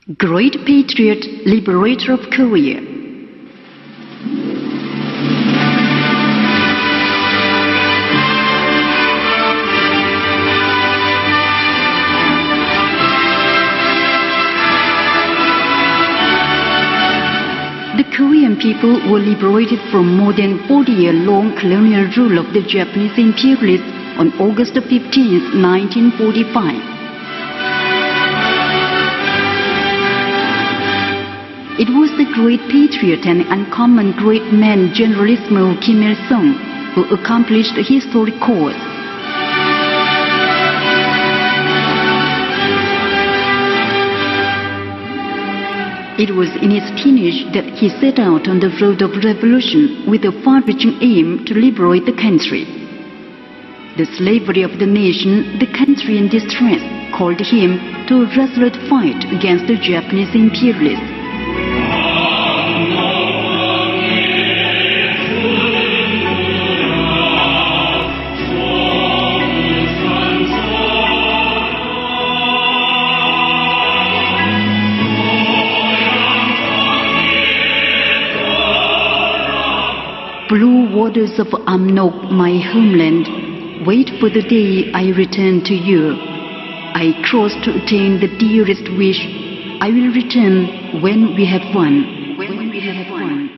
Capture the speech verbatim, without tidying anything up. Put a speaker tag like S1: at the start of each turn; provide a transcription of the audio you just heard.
S1: Great Patriot, Liberator of Korea. The Korean people were liberated from more than forty-year-long colonial rule of the Japanese imperialists on August fifteenth, nineteen forty-five. It was the great patriot and uncommon great man Generalissimo Kim Il-sung who accomplished the historic cause. It was in his teenage that he set out on the road of revolution with a far-reaching aim to liberate the country. The slavery of the nation, the country in distress, called him to a resolute fight against the Japanese imperialists. Blue waters of Amnok, my homeland, wait for the day I return to you. I cross to attain the dearest wish. I will return when we have won. When we have won.